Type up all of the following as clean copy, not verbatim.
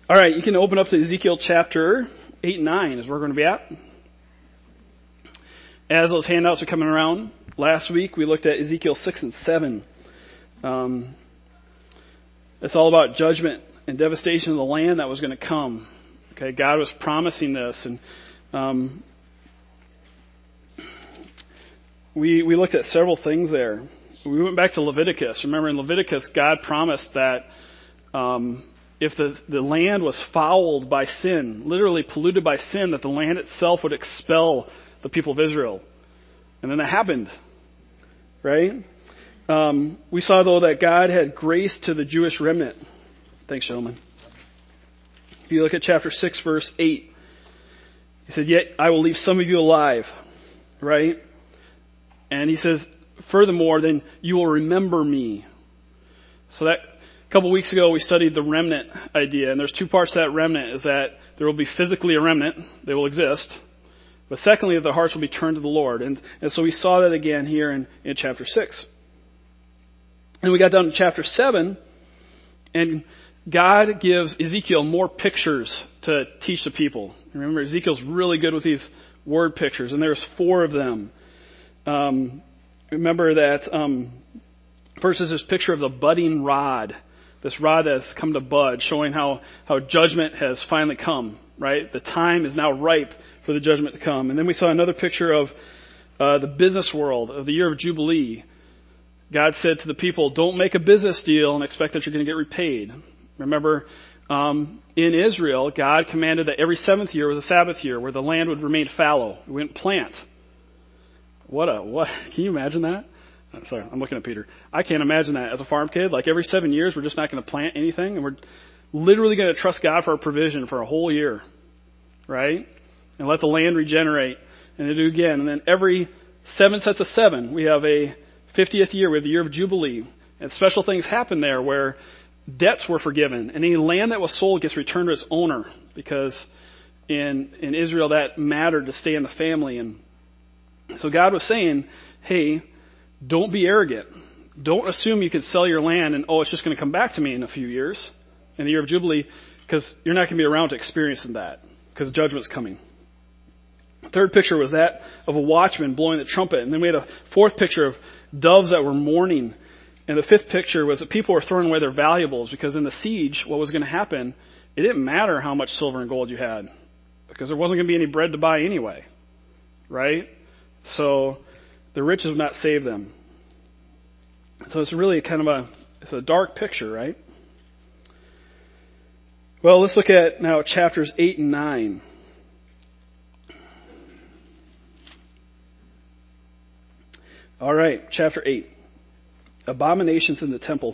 All right, you can open up to Ezekiel chapter 8 and 9 is where we're going to be at. As those handouts are coming around, last week we looked at Ezekiel 6 and 7. It's all about judgment and devastation of the land that was going to come. Okay, God was promising this, and we looked at several things there. We went back to Leviticus. Remember, in Leviticus, God promised that if the land was fouled by sin, literally polluted by sin, that the land itself would expel the people of Israel. And then that happened, right? We saw, though, that God had grace to the Jewish remnant. Thanks, gentlemen. If you look at chapter 6, verse 8, he said, "Yet I will leave some of you alive," right? And he says, "Furthermore, then you will remember me." So that a couple weeks ago, we studied the remnant idea, and there's two parts to that remnant, is that there will be physically a remnant, they will exist, but secondly, that their hearts will be turned to the Lord. And so we saw that again here in chapter 6. And we got down to chapter 7, and God gives Ezekiel more pictures to teach the people. Remember, Ezekiel's really good with these word pictures, and there's 4 of them. Remember that first is this picture of the budding rod. This rod that's come to bud, showing how judgment has finally come, right? The time is now ripe for the judgment to come. And then we saw another picture of the business world, of the year of Jubilee. God said to the people, don't make a business deal and expect that you're going to get repaid. Remember, in Israel, God commanded that every 7th year was a Sabbath year where the land would remain fallow. We wouldn't plant. What? Can you imagine that? Sorry, I'm looking at Peter. I can't imagine that as a farm kid. Like every 7 years, we're just not going to plant anything, and we're literally going to trust God for our provision for a whole year, right? And let the land regenerate, and to do again. And then every 7 sets of 7, we have a 50th year. We have the year of Jubilee, and special things happen there where debts were forgiven, and any land that was sold gets returned to its owner, because in Israel that mattered to stay in the family. And so God was saying, hey, don't be arrogant. Don't assume you can sell your land and, it's just going to come back to me in a few years, in the year of Jubilee, because you're not going to be around to experience that, because judgment's coming. The third picture was that of a watchman blowing the trumpet. And then we had a 4th picture of doves that were mourning. And the 5th picture was that people were throwing away their valuables, because in the siege, what was going to happen, it didn't matter how much silver and gold you had, because there wasn't going to be any bread to buy anyway, right? So the riches would not save them. So it's really kind of it's a dark picture, right? Well, let's look at now chapters 8 and 9. All right, chapter 8. Abominations in the temple.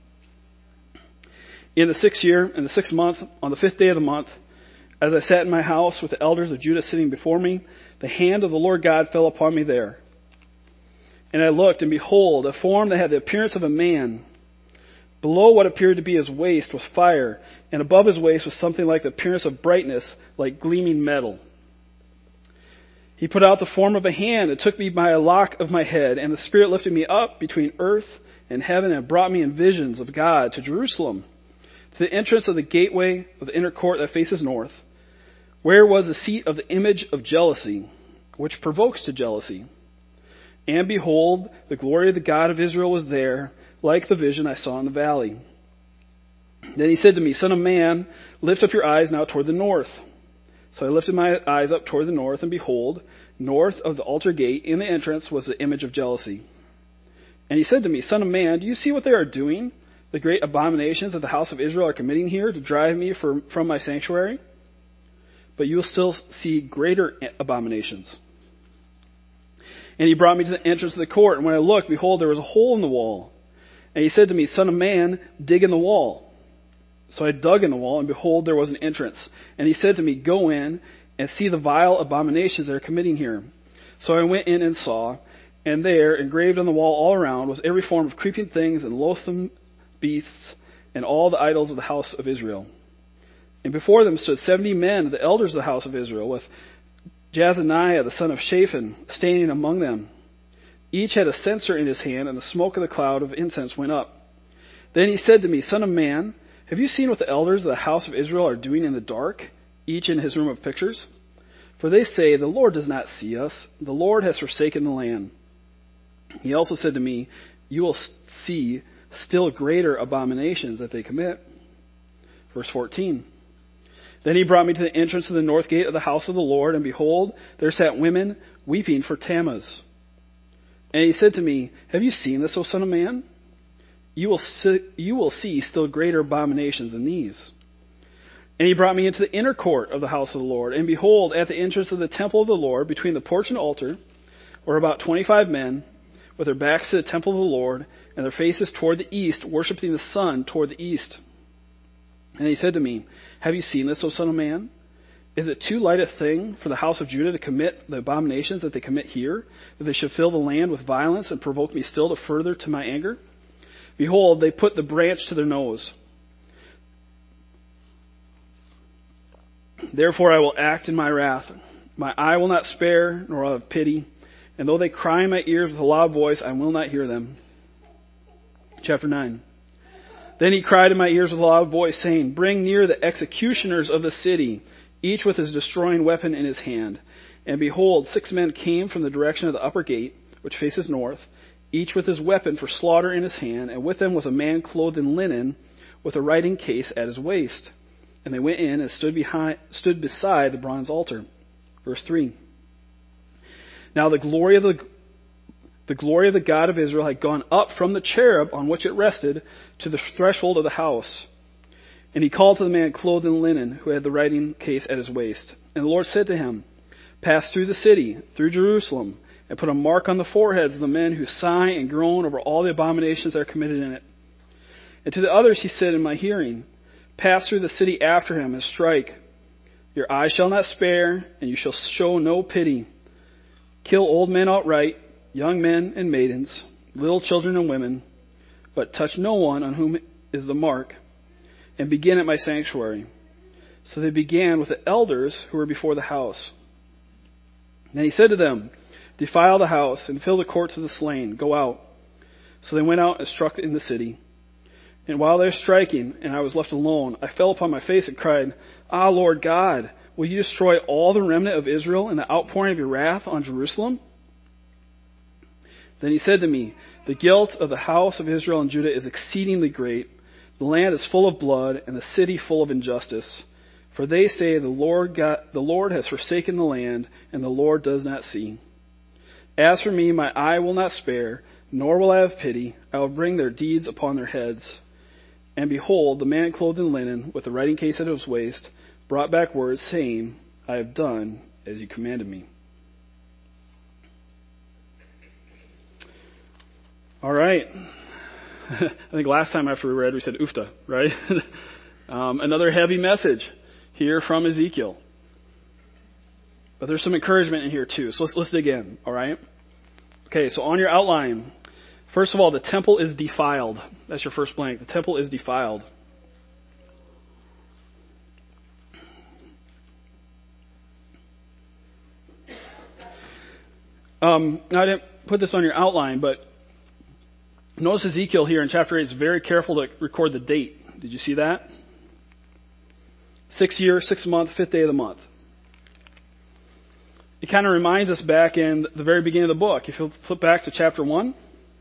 In the 6th year, in the 6th month, on the 5th day of the month, as I sat in my house with the elders of Judah sitting before me, the hand of the Lord God fell upon me there. And I looked, and behold, a form that had the appearance of a man. Below what appeared to be his waist was fire, and above his waist was something like the appearance of brightness, like gleaming metal. He put out the form of a hand and took me by a lock of my head, and the Spirit lifted me up between earth and heaven and brought me in visions of God to Jerusalem, to the entrance of the gateway of the inner court that faces north, where was the seat of the image of jealousy, which provokes to jealousy. And behold, the glory of the God of Israel was there, like the vision I saw in the valley. Then he said to me, Son of man, lift up your eyes now toward the north. So I lifted my eyes up toward the north, and behold, north of the altar gate in the entrance was the image of jealousy. And he said to me, Son of man, do you see what they are doing? The great abominations that the house of Israel are committing here to drive me from my sanctuary? But you will still see greater abominations. And he brought me to the entrance of the court, and when I looked, behold, there was a hole in the wall. And he said to me, Son of man, dig in the wall. So I dug in the wall, and behold, there was an entrance. And he said to me, Go in and see the vile abominations that are committing here. So I went in and saw, and there, engraved on the wall all around, was every form of creeping things and loathsome beasts, and all the idols of the house of Israel. And before them stood 70 men, the elders of the house of Israel, with Jazaniah, the son of Shaphan, standing among them. Each had a censer in his hand, and the smoke of the cloud of incense went up. Then he said to me, Son of man, Have you seen what the elders of the house of Israel are doing in the dark, each in his room of pictures? For they say, the Lord does not see us. The Lord has forsaken the land. He also said to me, you will see still greater abominations that they commit. Verse 14. Then he brought me to the entrance of the north gate of the house of the Lord, and behold, there sat women weeping for Tammuz. And he said to me, have you seen this, O son of man? You will see still greater abominations than these. And he brought me into the inner court of the house of the Lord, and behold, at the entrance of the temple of the Lord, between the porch and altar, were about 25 men, with their backs to the temple of the Lord, and their faces toward the east, worshiping the sun toward the east. And he said to me, have you seen this, O son of man? Is it too light a thing for the house of Judah to commit the abominations that they commit here, that they should fill the land with violence and provoke me still to further to my anger? Behold, they put the branch to their nose. Therefore I will act in my wrath. My eye will not spare, nor will I have pity. And though they cry in my ears with a loud voice, I will not hear them. Chapter 9. Then he cried in my ears with a loud voice, saying, bring near the executioners of the city, each with his destroying weapon in his hand. And behold, 6 men came from the direction of the upper gate, which faces north, each with his weapon for slaughter in his hand, and with them was a man clothed in linen, with a writing case at his waist. And they went in and stood beside the bronze altar. Verse 3. Now the glory of the God of Israel had gone up from the cherub on which it rested to the threshold of the house. And he called to the man clothed in linen, who had the writing case at his waist. And the Lord said to him, pass through the city, through Jerusalem, and put a mark on the foreheads of the men who sigh and groan over all the abominations that are committed in it. And to the others he said in my hearing, pass through the city after him and strike. Your eye shall not spare, and you shall show no pity. Kill old men outright, young men and maidens, little children and women, but touch no one on whom is the mark, and begin at my sanctuary. So they began with the elders who were before the house. And he said to them, defile the house and fill the courts of the slain. Go out. So they went out and struck in the city. And while they were striking, and I was left alone, I fell upon my face and cried, ah, Lord God, will you destroy all the remnant of Israel in the outpouring of your wrath on Jerusalem? Then he said to me, the guilt of the house of Israel and Judah is exceedingly great. The land is full of blood, and the city full of injustice. For they say the Lord has forsaken the land, and the Lord does not see. As for me, my eye will not spare, nor will I have pity. I will bring their deeds upon their heads. And behold, the man clothed in linen, with the writing case at his waist, brought back words, saying, I have done as you commanded me. All right. I think last time after we read, we said oofta, right? Another heavy message here from Ezekiel. But there's some encouragement in here too. So let's dig in, all right? Okay, so on your outline, first of all, the temple is defiled. That's your first blank. The temple is defiled. Now I didn't put this on your outline, but notice Ezekiel here in chapter 8 is very careful to record the date. Did you see that? 6th year, 6th month, 5th day of the month. It kind of reminds us back in the very beginning of the book. If you flip back to chapter 1,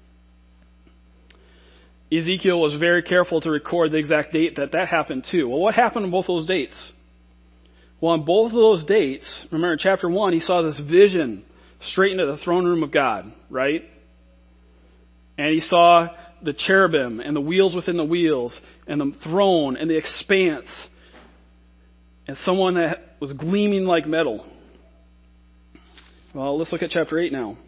Ezekiel was very careful to record the exact date that happened too. Well, what happened on both those dates? Well, on both of those dates, remember in chapter 1, he saw this vision straight into the throne room of God, right? And he saw the cherubim and the wheels within the wheels and the throne and the expanse and someone that was gleaming like metal. Well, let's look at chapter 8 now.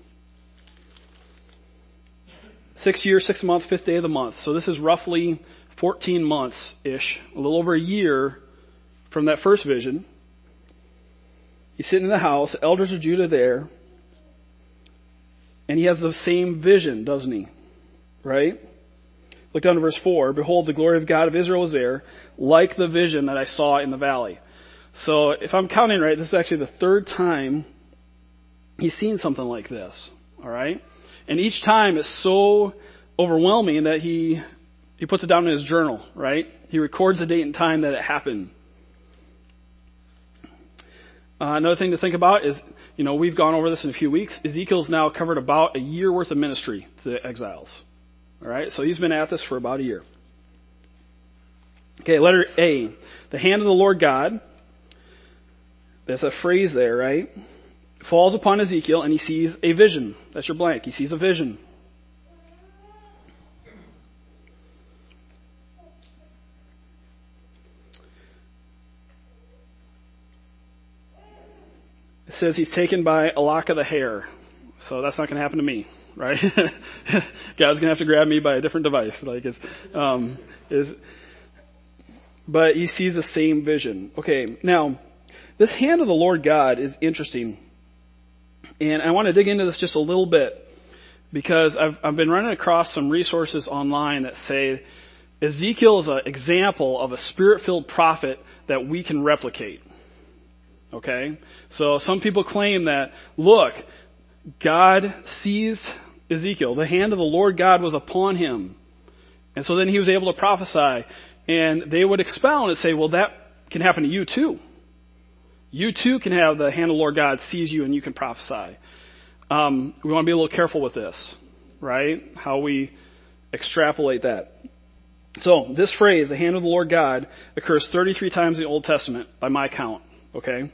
6th year, 6th month, 5th day of the month. So this is roughly 14 months-ish, a little over a year from that first vision. He's sitting in the house, the elders of Judah there, and he has the same vision, doesn't he? Right? Look down to verse 4. Behold, the glory of God of Israel was there, like the vision that I saw in the valley. So if I'm counting right, this is actually the third time he's seen something like this. All right? And each time it's so overwhelming that he puts it down in his journal, right? He records the date and time that it happened. Another thing to think about is, we've gone over this in a few weeks. Ezekiel's now covered about a year worth of ministry to the exiles. All right, so he's been at this for about a year. Okay, letter A, the hand of the Lord God. There's a phrase there, right? Falls upon Ezekiel and he sees a vision. That's your blank. He sees a vision. It says he's taken by a lock of the hair. So that's not going to happen to me, right? God's going to have to grab me by a different device. But he sees the same vision. Okay, now, this hand of the Lord God is interesting. And I want to dig into this just a little bit because I've been running across some resources online that say Ezekiel is an example of a spirit-filled prophet that we can replicate. Okay? So some people claim that, look, God sees Ezekiel. The hand of the Lord God was upon him. And so then he was able to prophesy. And they would expound and say, well, that can happen to you too. You too can have the hand of the Lord God sees you and you can prophesy. We want to be a little careful with this, right? How we extrapolate that. So this phrase, the hand of the Lord God, occurs 33 times in the Old Testament by my count. Okay?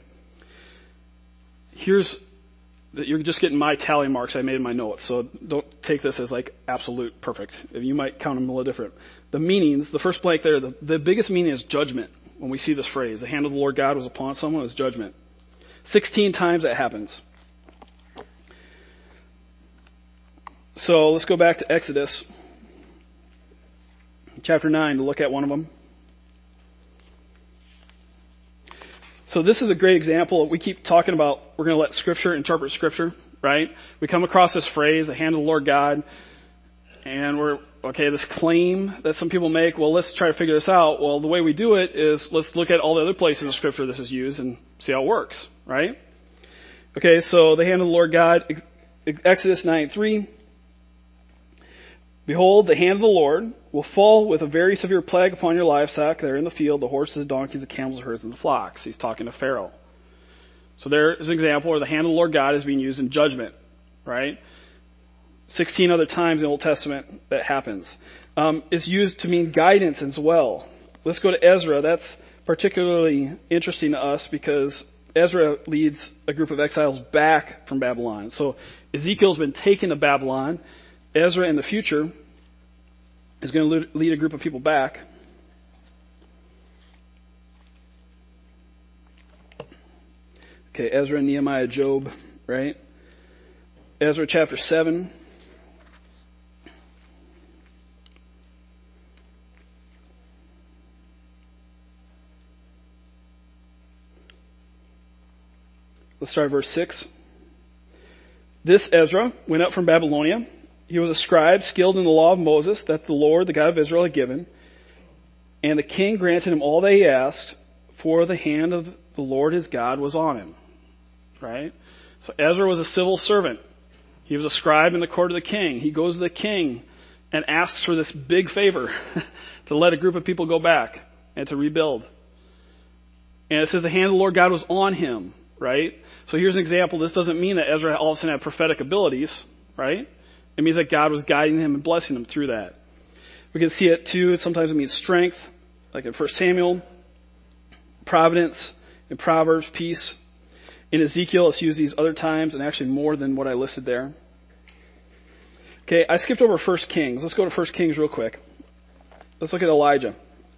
You're just getting my tally marks I made in my notes, so don't take this as like absolute perfect. You might count them a little different. The meanings, the first blank there, the biggest meaning is judgment. When we see this phrase, the hand of the Lord God was upon someone, is judgment. 16 times that happens. So let's go back to Exodus chapter 9 to look at one of them. So this is a great example. We keep talking about we're going to let Scripture interpret Scripture, right? We come across this phrase, the hand of the Lord God, and this claim that some people make, well, let's try to figure this out. Well, the way we do it is let's look at all the other places in Scripture this is used and see how it works, right? Okay, so the hand of the Lord God, Exodus 9:3. Behold, the hand of the Lord will fall with a very severe plague upon your livestock that are in the field, the horses, the donkeys, the camels, the herds, and the flocks. He's talking to Pharaoh. So there is an example where the hand of the Lord God is being used in judgment, right? 16 other times in the Old Testament that happens. It's used to mean guidance as well. Let's go to Ezra. That's particularly interesting to us because Ezra leads a group of exiles back from Babylon. So Ezekiel's been taken to Babylon. Ezra in the future is going to lead a group of people back. Okay, Ezra, Nehemiah, Job, right? Ezra chapter 7. Let's start at verse 6. This Ezra went up from Babylonia. He was a scribe skilled in the law of Moses that the Lord, the God of Israel, had given. And the king granted him all that he asked, for the hand of the Lord his God was on him. Right? So Ezra was a civil servant. He was a scribe in the court of the king. He goes to the king and asks for this big favor to let a group of people go back and to rebuild. And it says the hand of the Lord God was on him. Right? So here's an example. This doesn't mean that Ezra all of a sudden had prophetic abilities. Right? It means that God was guiding him and blessing him through that. We can see it too. Sometimes it means strength, like in 1 Samuel, providence, in Proverbs, peace. In Ezekiel, it's used these other times and actually more than what I listed there. Okay, I skipped over 1 Kings. Let's go to 1 Kings real quick. Let's look at Elijah.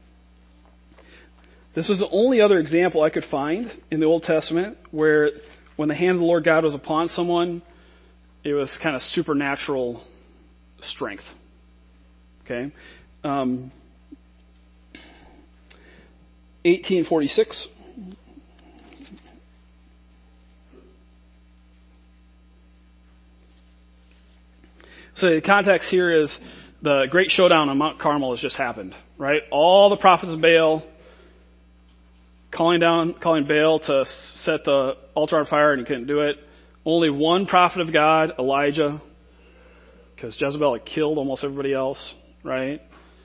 This was the only other example I could find in the Old Testament where when the hand of the Lord God was upon someone, it was kind of supernatural strength. Okay? 1846. So the context here is the great showdown on Mount Carmel has just happened, right? All the prophets of Baal calling Baal to set the altar on fire, and he couldn't do it. Only one prophet of God, Elijah, because Jezebel had killed almost everybody else, right?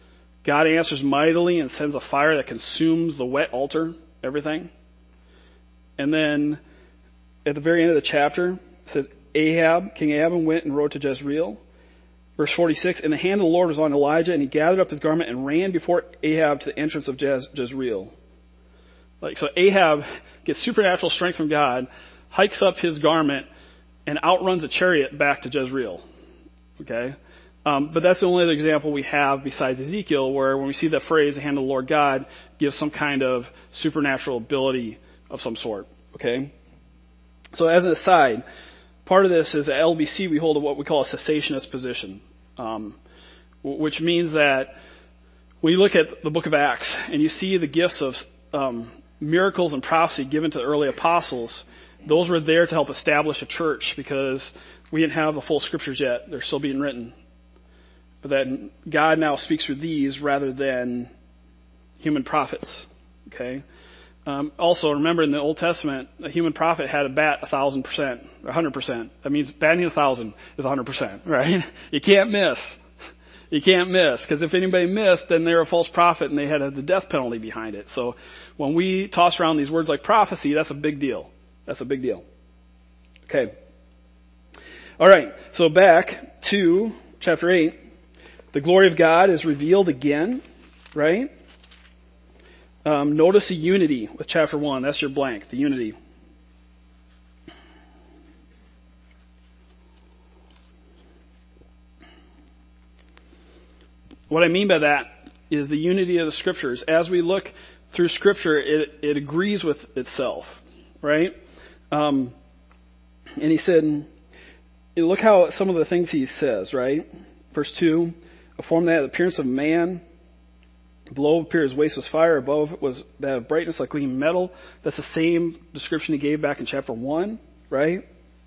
God answers mightily and sends a fire that consumes the wet altar, everything. And then at the very end of the chapter, it says, King Ahab went and rode to Jezreel. Verse 46, and the hand of the Lord was on Elijah, and he gathered up his garment and ran before Ahab to the entrance of Jezreel. So Ahab gets supernatural strength from God, hikes up his garment, and outruns a chariot back to Jezreel. Okay? But that's the only other example we have besides Ezekiel, where when we see that phrase, the hand of the Lord God, gives some kind of supernatural ability of some sort. Okay? So as an aside, part of this is at LBC we hold what we call a cessationist position, which means that when you look at the book of Acts and you see the gifts of miracles and prophecy given to the early apostles, those were there to help establish a church because we didn't have the full scriptures yet. They're still being written. But then God now speaks through these rather than human prophets. Okay. Also, remember in the Old Testament, a human prophet had to bat 1,000%, or 100%. That means batting 1,000 is 100%, right? You can't miss. You can't miss, because if anybody missed, then they're a false prophet and they had the death penalty behind it. So when we toss around these words like prophecy, that's a big deal. That's a big deal. Okay. All right. So back to chapter 8. The glory of God is revealed again, right? Notice the unity with chapter 1. That's your blank, the unity. What I mean by that is the unity of the Scriptures. As we look through Scripture, it agrees with itself, right? And he said, look how some of the things he says, right? Verse 2, a form that had the appearance of man. Below appeared his waist was fire. Above was that of brightness like gleaming metal. That's the same description he gave back in chapter 1, right?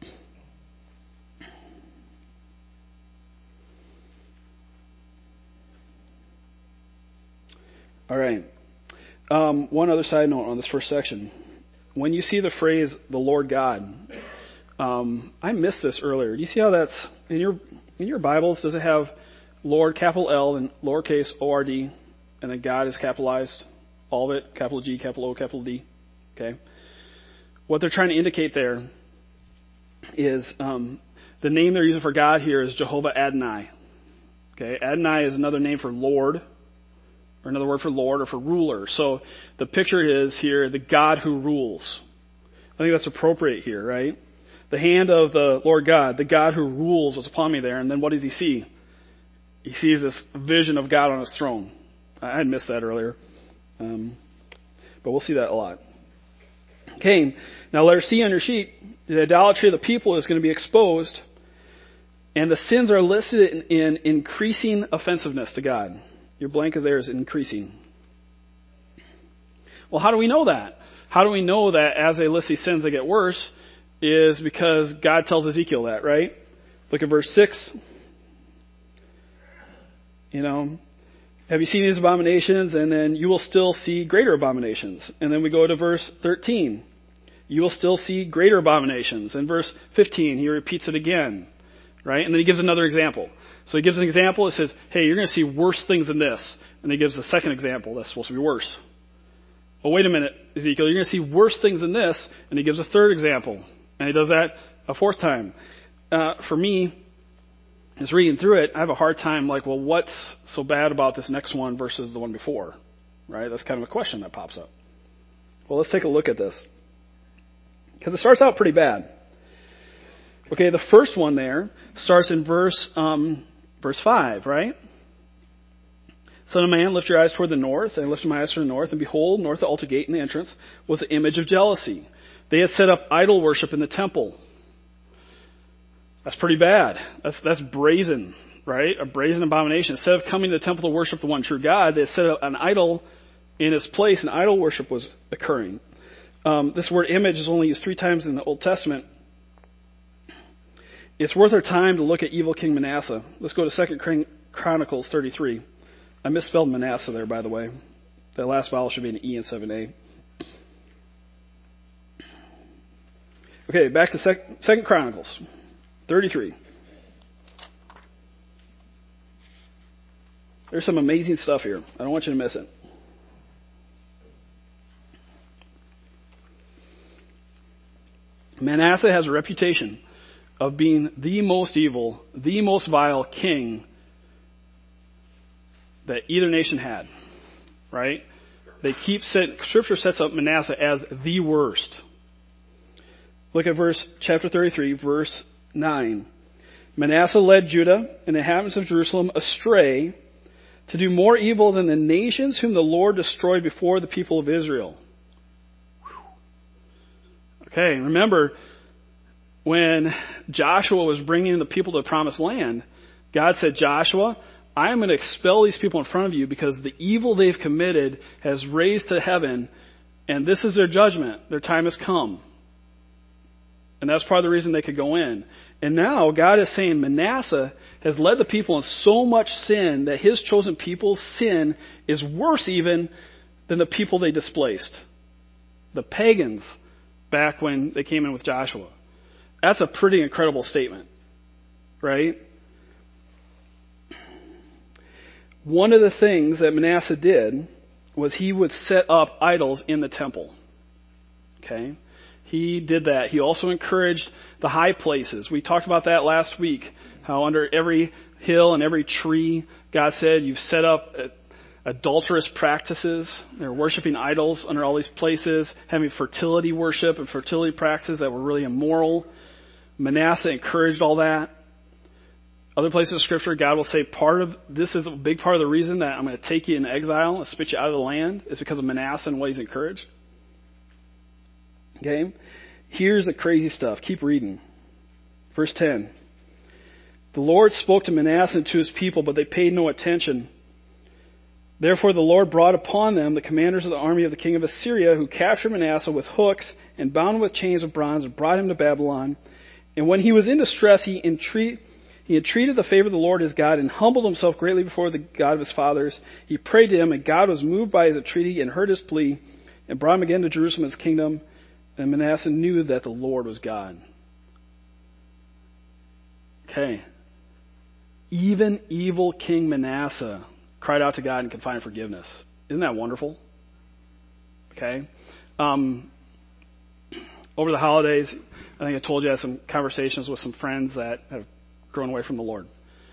All right. One other side note on this first section. When you see the phrase, the Lord God, I missed this earlier. Do you see how that's, in your Bibles, does it have Lord, capital L, and lowercase O-R-D, and then God is capitalized? All of it, capital G, capital O, capital D. Okay. What they're trying to indicate there is the name they're using for God here is Jehovah Adonai. Okay. Adonai is another name for Lord, or another word for Lord or for ruler. So the picture is here the God who rules. I think that's appropriate here, right? The hand of the Lord God, the God who rules, was upon me there. And then what does he see? He sees this vision of God on his throne. I had missed that earlier. But we'll see that a lot. Okay, now letter C on your sheet. The idolatry of the people is going to be exposed. And the sins are listed in increasing offensiveness to God. Your blank there is increasing. Well, how do we know that? How do we know that as they list these sins, they get worse? Is because God tells Ezekiel that, right? Look at verse 6. Have you seen these abominations? And then you will still see greater abominations. And then we go to verse 13. You will still see greater abominations. In verse 15, he repeats it again, right? And then he gives another example. So he gives an example. It says, hey, you're going to see worse things than this. And he gives a second example that's supposed to be worse. Well, wait a minute, Ezekiel, you're going to see worse things than this. And he gives a third example. And he does that a fourth time. For me, as reading through it, I have a hard time what's so bad about this next one versus the one before? Right? That's kind of a question that pops up. Well, let's take a look at this. Because it starts out pretty bad. Okay, the first one there starts in verse 5, right? Son of man, lift your eyes toward the north. And I lifted my eyes toward the north, and behold, north of the altar gate in the entrance was the image of jealousy. They had set up idol worship in the temple. That's pretty bad. That's brazen, right? A brazen abomination. Instead of coming to the temple to worship the one true God, they set up an idol in its place, and idol worship was occurring. This word image is only used 3 times in the Old Testament. It's worth our time to look at evil King Manasseh. Let's go to 2 Chronicles 33. I misspelled Manasseh there, by the way. That last vowel should be an E instead of an A. Okay, back to 2 Chronicles 33. There's some amazing stuff here. I don't want you to miss it. Manasseh has a reputation of being the most evil, the most vile king that either nation had, right? Scripture sets up Manasseh as the worst. Look at chapter 33, verse 9. Manasseh led Judah and the inhabitants of Jerusalem astray to do more evil than the nations whom the Lord destroyed before the people of Israel. Okay, remember, when Joshua was bringing the people to the promised land, God said, Joshua, I am going to expel these people in front of you because the evil they've committed has raised to heaven, and this is their judgment. Their time has come. And that's part of the reason they could go in. And now God is saying Manasseh has led the people in so much sin that his chosen people's sin is worse even than the people they displaced. The pagans back when they came in with Joshua. That's a pretty incredible statement, right? One of the things that Manasseh did was he would set up idols in the temple. Okay? He did that. He also encouraged the high places. We talked about that last week, how under every hill and every tree, God said, you've set up adulterous practices. They're worshiping idols under all these places, having fertility worship and fertility practices that were really immoral. Manasseh encouraged all that. Other places of Scripture, God will say, this is a big part of the reason that I'm going to take you into exile and spit you out of the land is because of Manasseh and what he's encouraged. Okay? Here's the crazy stuff. Keep reading. Verse 10. The Lord spoke to Manasseh and to his people, but they paid no attention. Therefore the Lord brought upon them the commanders of the army of the king of Assyria, who captured Manasseh with hooks and bound him with chains of bronze and brought him to Babylon. And when he was in distress, he entreated the favor of the Lord his God and humbled himself greatly before the God of his fathers. He prayed to him, and God was moved by his entreaty and heard his plea and brought him again to Jerusalem his kingdom. And Manasseh knew that the Lord was God. Okay. Even evil King Manasseh cried out to God and could find forgiveness. Isn't that wonderful? Okay. Over the holidays, I think I told you I had some conversations with some friends that have grown away from the Lord.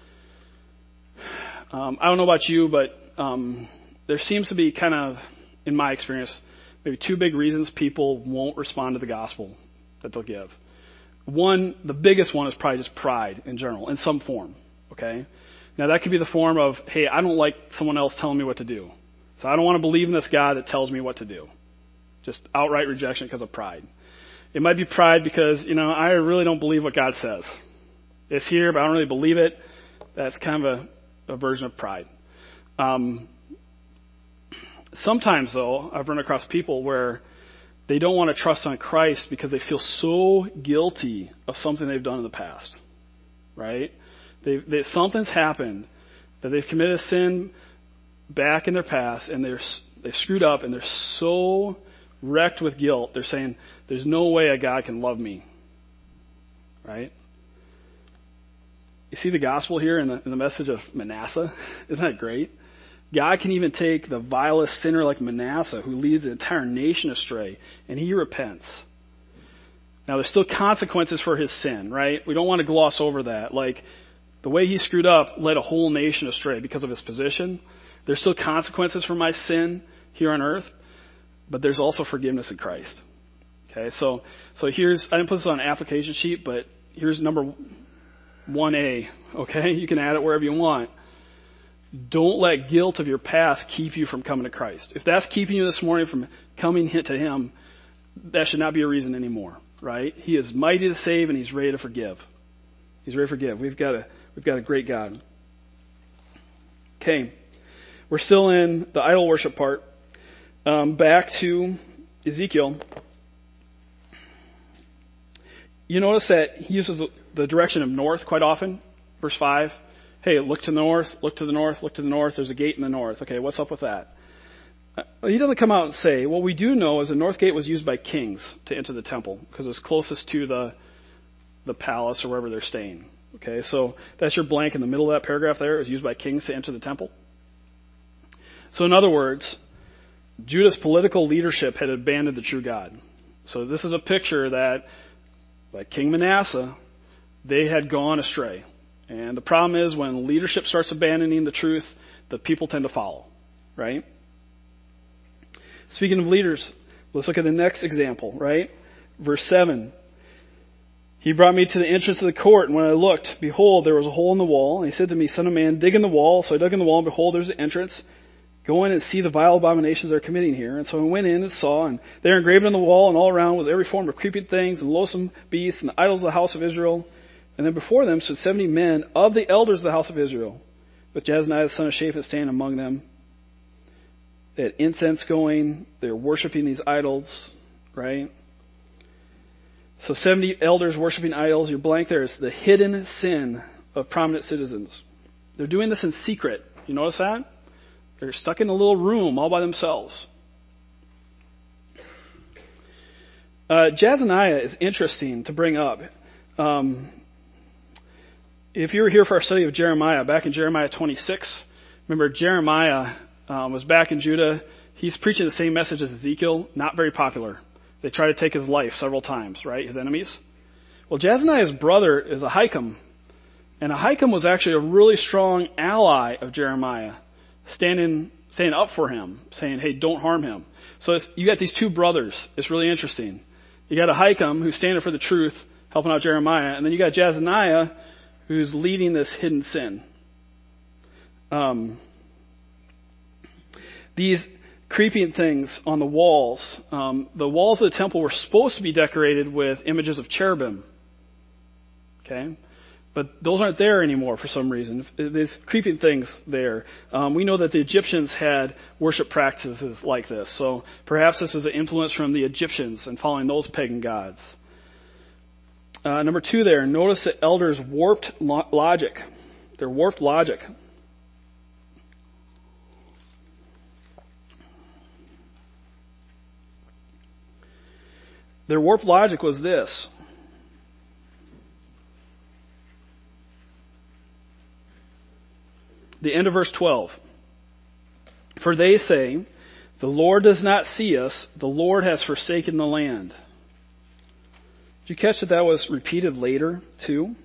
I don't know about you, but there seems to be kind of, in my experience, maybe two big reasons people won't respond to the gospel that they'll give. One, the biggest one is probably just pride in general, in some form. Okay? Now that could be the form of, hey, I don't like someone else telling me what to do. So I don't want to believe in this God that tells me what to do. Just outright rejection because of pride. It might be pride because, I really don't believe what God says. It's here, but I don't really believe it. That's kind of a version of pride. Sometimes, though, I've run across people where they don't want to trust on Christ because they feel so guilty of something they've done in the past. Right? Something's happened that they've committed a sin back in their past, and they've screwed up, and they're so wrecked with guilt. They're saying, there's no way a God can love me. Right? You see the gospel here in the message of Manasseh? Isn't that great? God can even take the vilest sinner like Manasseh, who leads the entire nation astray, and he repents. Now, there's still consequences for his sin, right? We don't want to gloss over that. Like, the way he screwed up led a whole nation astray because of his position. There's still consequences for my sin here on earth, but there's also forgiveness in Christ. Okay, so here's, I didn't put this on an application sheet, but here's number 1A. Okay, you can add it wherever you want. Don't let guilt of your past keep you from coming to Christ. If that's keeping you this morning from coming to Him, that should not be a reason anymore, right? He is mighty to save, and He's ready to forgive. He's ready to forgive. We've got a great God. Okay, we're still in the idol worship part. Back to Ezekiel. You notice that he uses the direction of north quite often. Verse 5. Hey, look to the north, look to the north, look to the north. There's a gate in the north. Okay, what's up with that? He doesn't come out and say, what we do know is the north gate was used by kings to enter the temple because it was closest to the palace or wherever they're staying. Okay, so that's your blank in the middle of that paragraph there. It was used by kings to enter the temple. So in other words, Judah's political leadership had abandoned the true God. So this is a picture that, like King Manasseh, they had gone astray. And the problem is when leadership starts abandoning the truth, the people tend to follow, right? Speaking of leaders, let's look at the next example, right? Verse 7. He brought me to the entrance of the court, and when I looked, behold, there was a hole in the wall. And he said to me, Son of man, dig in the wall. So I dug in the wall, and behold, there's an entrance. Go in and see the vile abominations they're committing here. And so I went in and saw, and there engraved on the wall and all around was every form of creeping things and loathsome beasts and the idols of the house of Israel. And then before them stood 70 men of the elders of the house of Israel, with Jaazaniah the son of Shaphat standing among them. They had incense going. They were worshiping these idols, right? So 70 elders worshiping idols. You're blank there. It's the hidden sin of prominent citizens. They're doing this in secret. You notice that? They're stuck in a little room all by themselves. Jaazaniah is interesting to bring up. If you were here for our study of Jeremiah, back in Jeremiah 26, remember Jeremiah was back in Judah. He's preaching the same message as Ezekiel, not very popular. They try to take his life several times, right? His enemies. Well, Jaazaniah's brother is Ahikam. And Ahikam was actually a really strong ally of Jeremiah, standing up for him, saying, hey, don't harm him. So you got these two brothers. It's really interesting. You got Ahikam, who's standing for the truth, helping out Jeremiah. And then you got Jaazaniah, who's leading this hidden sin. These creeping things on the walls of the temple were supposed to be decorated with images of cherubim. Okay? But those aren't there anymore for some reason. There's creeping things there. We know that the Egyptians had worship practices like this. So perhaps this was an influence from the Egyptians and following those pagan gods. Number 2 there, notice the elders' warped logic. Their warped logic. Their warped logic was this. The end of verse 12. For they say, the Lord does not see us, the Lord has forsaken the land. Did you catch that was repeated later too?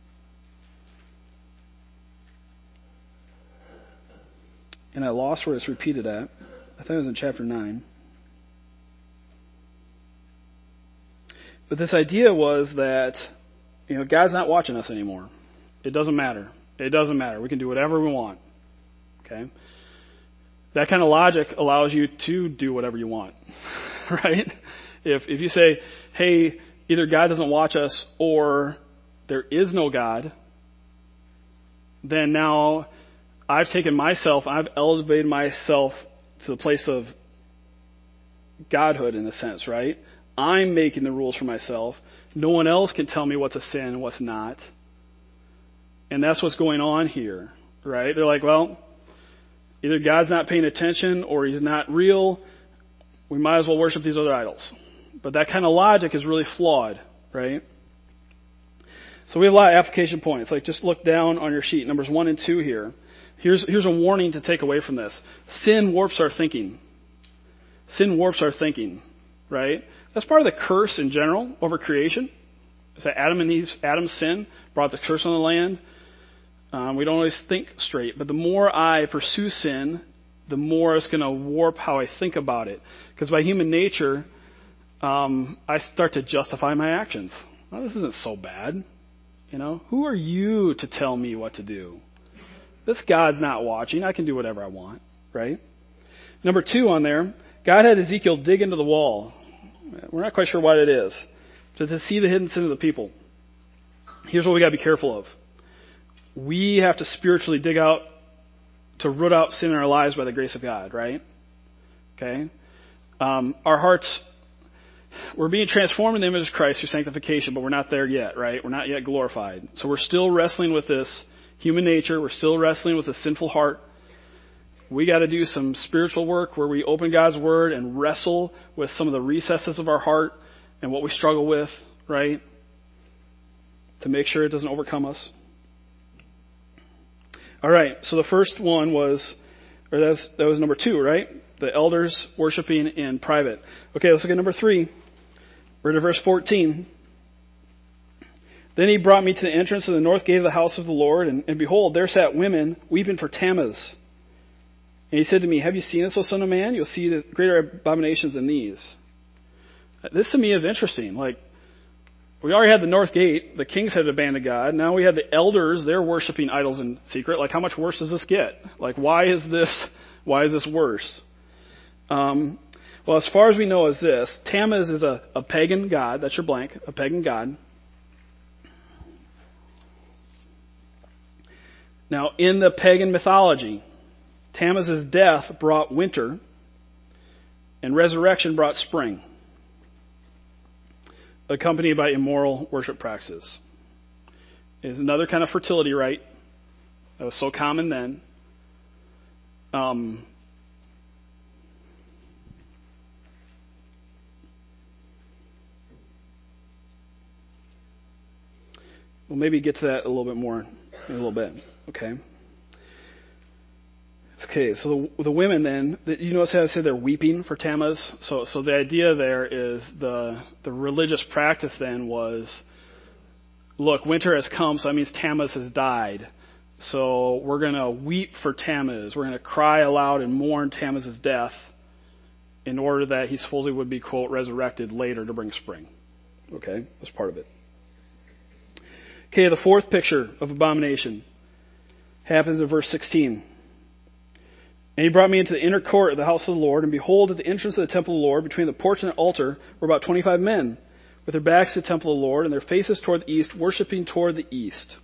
And I lost where it's repeated at. I thought it was in chapter 9. But this idea was that, God's not watching us anymore. It doesn't matter. It doesn't matter. We can do whatever we want. Okay? That kind of logic allows you to do whatever you want. Right? If you say, hey, either God doesn't watch us or there is no God, then now I've elevated myself to the place of godhood in a sense, right? I'm making the rules for myself. No one else can tell me what's a sin and what's not. And that's what's going on here, right? They're like, well, either God's not paying attention or he's not real. We might as well worship these other idols. But that kind of logic is really flawed, right? So we have a lot of application points. Like just look down on your sheet, numbers 1 and 2 here. Here's a warning to take away from this. Sin warps our thinking. Sin warps our thinking, right? That's part of the curse in general over creation. Is that Adam's sin brought the curse on the land. We don't always think straight, but the more I pursue sin, the more it's going to warp how I think about it. Because by human nature, I start to justify my actions. Well, this isn't so bad. Who are you to tell me what to do? This God's not watching. I can do whatever I want, right? Number 2 on there, God had Ezekiel dig into the wall. We're not quite sure what it is. But to see the hidden sin of the people. Here's what we got to be careful of. We have to spiritually dig out, to root out sin in our lives by the grace of God, right? Okay? Our hearts, we're being transformed in the image of Christ through sanctification, but we're not there yet, right? We're not yet glorified. So we're still wrestling with this human nature. We're still wrestling with a sinful heart. We got to do some spiritual work where we open God's Word and wrestle with some of the recesses of our heart and what we struggle with, right? To make sure it doesn't overcome us. All right, so the first one was Or that was number 2, right? The elders worshiping in private. Okay, let's look at number 3. We're to verse 14. Then he brought me to the entrance of the north gate of the house of the Lord, and behold, there sat women weeping for Tammuz. And he said to me, have you seen this, O son of man? You'll see the greater abominations than these. This to me is interesting. Like, we already had the north gate. The kings had abandoned God. Now we have the elders. They're worshiping idols in secret. Like, how much worse does this get? Like, why is this worse? Well, as far as we know is this. Tammuz is a pagan god. That's your blank. A pagan god. Now, in the pagan mythology, Tammuz's death brought winter, and resurrection brought spring, accompanied by immoral worship practices. It is another kind of fertility rite that was so common then. We'll maybe get to that a little bit more in a little bit. Okay. Okay, so the women then, you notice how I said they're weeping for Tammuz? So the idea there is the religious practice then was, look, winter has come, so that means Tammuz has died. So we're going to weep for Tammuz. We're going to cry aloud and mourn Tammuz's death in order that he supposedly would be, quote, resurrected later to bring spring. Okay, that's part of it. Okay, the fourth picture of abomination happens in verse 16. And he brought me into the inner court of the house of the Lord, and behold, at the entrance of the temple of the Lord, between the porch and the altar, were about 25 men, with their backs to the temple of the Lord, and their faces toward the east, worshiping toward the east.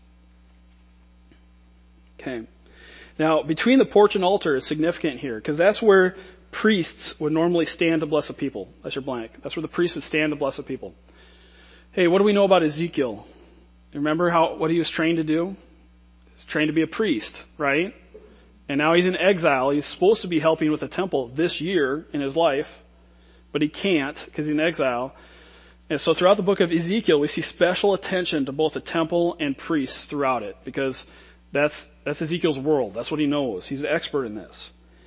Okay. Now, between the porch and altar is significant here, because that's where priests would normally stand to bless a people. That's your blank. That's where the priests would stand to bless a people. Hey, what do we know about Ezekiel? Remember what he was trained to do? He was trained to be a priest, right? And now he's in exile. He's supposed to be helping with the temple this year in his life, but he can't because he's in exile. And so throughout the book of Ezekiel, we see special attention to both the temple and priests throughout it, because that's Ezekiel's world. That's what he knows. He's an expert in this.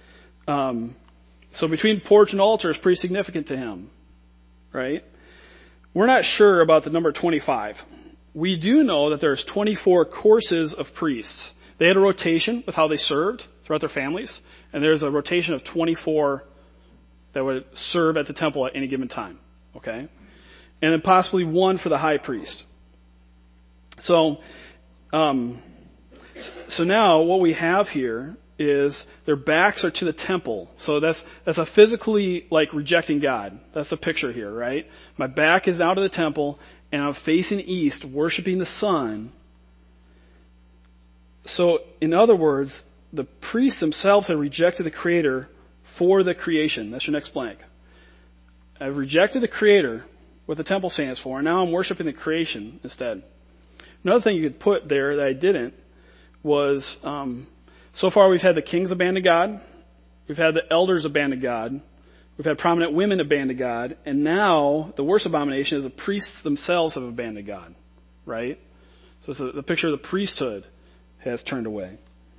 So between porch and altar is pretty significant to him, right? We're not sure about the number 25. We do know that there's 24 courses of priests. They had a rotation with how they served throughout their families, and there's a rotation of 24 that would serve at the temple at any given time. Okay? And then possibly one for the high priest. So now what we have here is their backs are to the temple. So that's a physically like rejecting God. That's the picture here, right? My back is out of the temple, and I'm facing east, worshiping the sun. So, in other words, the priests themselves have rejected the Creator for the creation. That's your next blank. I've rejected the Creator, what the temple stands for, and now I'm worshiping the creation instead. Another thing you could put there that I didn't was, so far we've had the kings abandon God, we've had the elders abandon God, we've had prominent women abandon God, and now the worst abomination is the priests themselves have abandoned God, right? So it's the picture of the priesthood has turned away.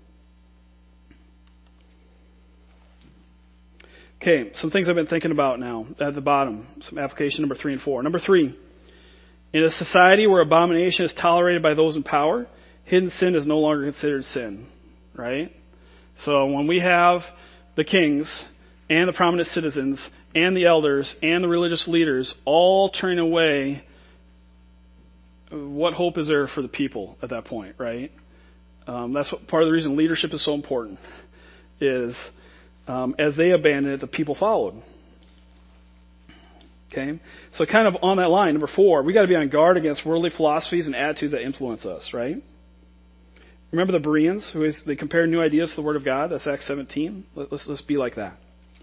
Okay, some things I've been thinking about now at the bottom. Some application number 3 and 4. Number 3, in a society where abomination is tolerated by those in power, hidden sin is no longer considered sin, right? So when we have the kings and the prominent citizens and the elders and the religious leaders all turning away, what hope is there for the people at that point, right? That's part of the reason leadership is so important, is as they abandoned it, the people followed. Okay? So kind of on that line, number 4, we got to be on guard against worldly philosophies and attitudes that influence us, right? Remember the Bereans, they compared new ideas to the Word of God? That's Acts 17. Let's be like that.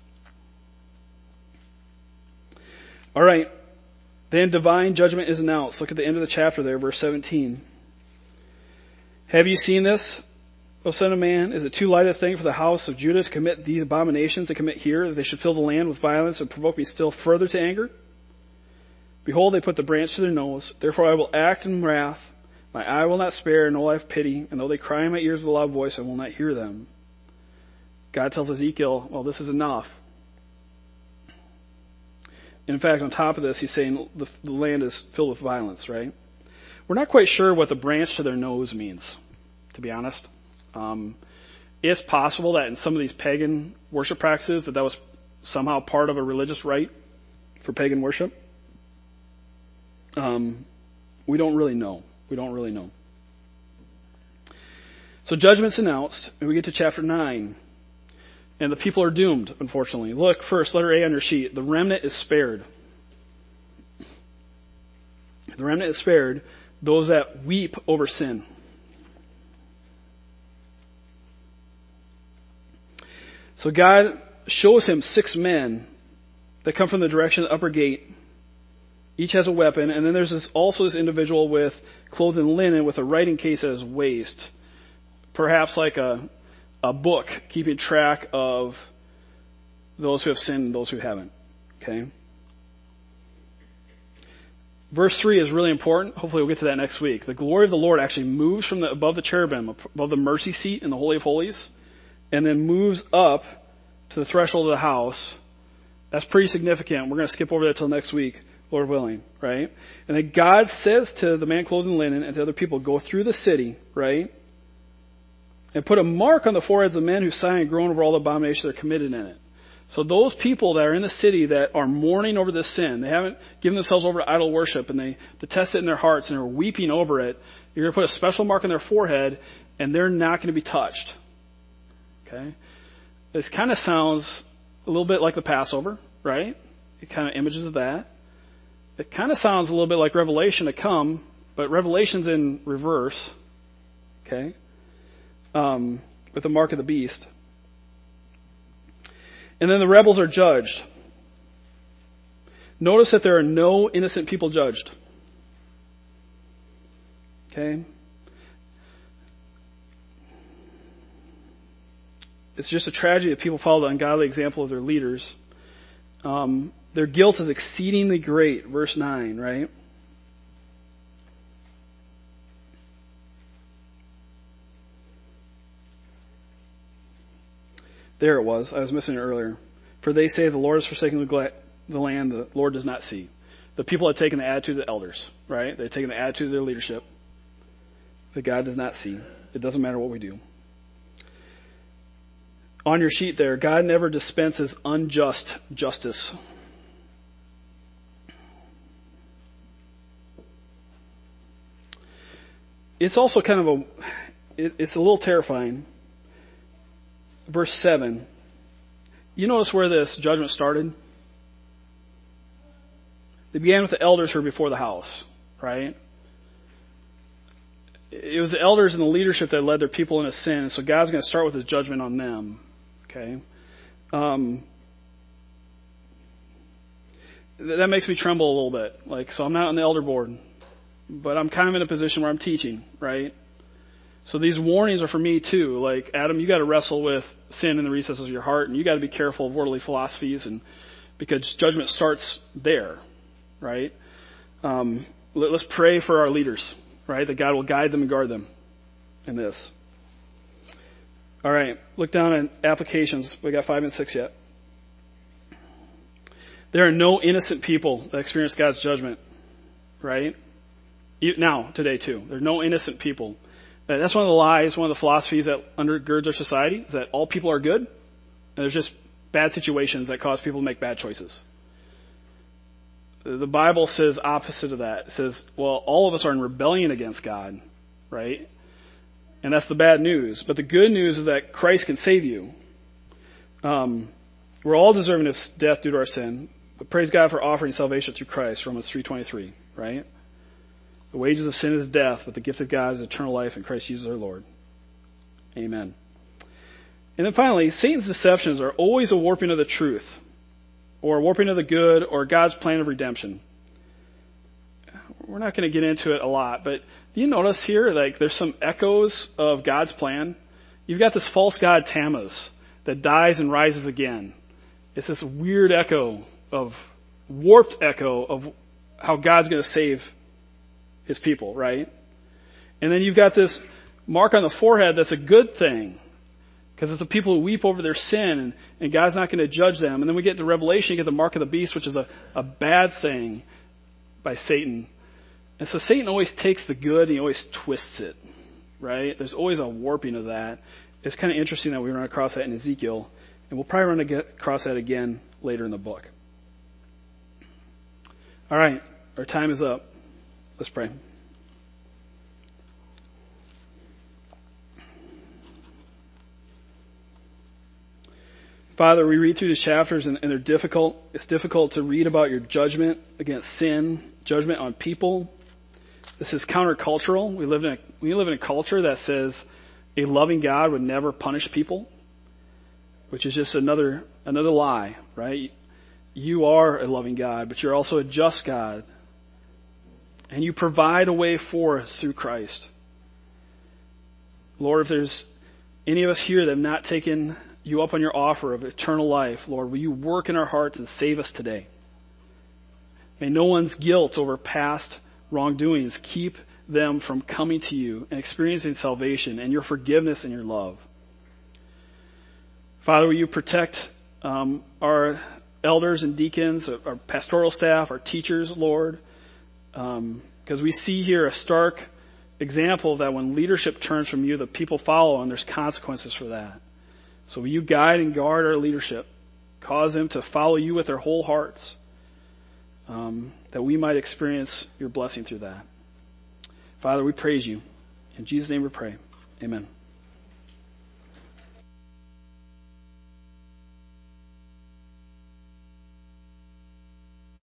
All right. Then divine judgment is announced. Look at the end of the chapter there, verse 17. Have you seen this, O son of man? Is it too light a thing for the house of Judah to commit these abominations they commit here, that they should fill the land with violence and provoke me still further to anger? Behold, they put the branch to their nose. Therefore I will act in wrath. My eye will not spare, nor will I have pity. And though they cry in my ears with a loud voice, I will not hear them. God tells Ezekiel, well, this is enough. In fact, on top of this, he's saying the land is filled with violence, right? We're not quite sure what the branch to their nose means, to be honest. It's possible that in some of these pagan worship practices that was somehow part of a religious rite for pagan worship. We don't really know. So judgment's announced, and we get to chapter 9. And the people are doomed, unfortunately. Look first, letter A on your sheet. The remnant is spared. The remnant is spared, those that weep over sin. So God shows him 6 men that come from the direction of the upper gate. Each has a weapon, and then there's also this individual with clothed in linen with a writing case at his waist. Perhaps like a book keeping track of those who have sinned and those who haven't. Okay? Verse 3 is really important. Hopefully we'll get to that next week. The glory of the Lord actually moves from above the cherubim, above the mercy seat in the Holy of Holies, and then moves up to the threshold of the house. That's pretty significant. We're going to skip over that till next week, Lord willing, right? And then God says to the man clothed in linen and to other people, go through the city, right? And put a mark on the foreheads of men who sigh and groan over all the abominations that are committed in it. So those people that are in the city that are mourning over this sin, they haven't given themselves over to idol worship, and they detest it in their hearts and are weeping over it, you're going to put a special mark on their forehead, and they're not going to be touched. Okay? This kind of sounds a little bit like the Passover, right? It kind of images of that. It kind of sounds a little bit like Revelation to come, but Revelation's in reverse. Okay? With the mark of the beast. And then the rebels are judged. Notice that there are no innocent people judged. Okay? It's just a tragedy that people follow the ungodly example of their leaders. Their guilt is exceedingly great, verse 9, right? There it was. I was missing it earlier. For they say the Lord has forsaken the land, the Lord does not see. The people had taken the attitude of the elders, right? They had taken the attitude of their leadership. That God does not see. It doesn't matter what we do. On your sheet there, God never dispenses unjust justice. It's also kind of it's a little terrifying. Verse 7. You notice where this judgment started? They began with the elders who were before the house, right? It was the elders and the leadership that led their people into sin, and so God's going to start with his judgment on them. Okay? That makes me tremble a little bit. So I'm not on the elder board, but I'm kind of in a position where I'm teaching, right? So these warnings are for me too. Like, Adam, you got to wrestle with sin in the recesses of your heart, and you got to be careful of worldly philosophies, and because judgment starts there, right? Let's pray for our leaders, right? That God will guide them and guard them in this. All right, look down at applications. We got 5 and 6 yet. There are no innocent people that experience God's judgment, right? Now, today too. There are no innocent people. That's one of the lies, one of the philosophies that undergirds our society, is that all people are good, and there's just bad situations that cause people to make bad choices. The Bible says opposite of that. It says, well, all of us are in rebellion against God, right? And that's the bad news. But the good news is that Christ can save you. We're all deserving of death due to our sin, but praise God for offering salvation through Christ, Romans 3:23, right? The wages of sin is death, but the gift of God is eternal life in Christ Jesus our Lord. Amen. And then finally, Satan's deceptions are always a warping of the truth, or a warping of the good, or God's plan of redemption. We're not going to get into it a lot, but do you notice here, there's some echoes of God's plan? You've got this false god Tammuz that dies and rises again. It's this weird warped echo of how God's going to save his people, right? And then you've got this mark on the forehead that's a good thing. Because it's the people who weep over their sin, and God's not going to judge them. And then we get to Revelation, you get the mark of the beast, which is a bad thing by Satan. And so Satan always takes the good and he always twists it, right? There's always a warping of that. It's kind of interesting that we run across that in Ezekiel, and we'll probably run across that again later in the book. All right, our time is up. Let's pray. Father, we read through these chapters and they're difficult. It's difficult to read about your judgment against sin, judgment on people. This is countercultural. We live in a culture that says a loving God would never punish people, which is just another lie, right? You are a loving God, but you're also a just God. And you provide a way for us through Christ. Lord, if there's any of us here that have not taken you up on your offer of eternal life, Lord, will you work in our hearts and save us today? May no one's guilt over past wrongdoings keep them from coming to you and experiencing salvation and your forgiveness and your love. Father, will you protect our elders and deacons, our pastoral staff, our teachers, Lord, because we see here a stark example that when leadership turns from you, the people follow, and there's consequences for that. So will you guide and guard our leadership, cause them to follow you with their whole hearts, that we might experience your blessing through that. Father, we praise you. In Jesus' name we pray. Amen.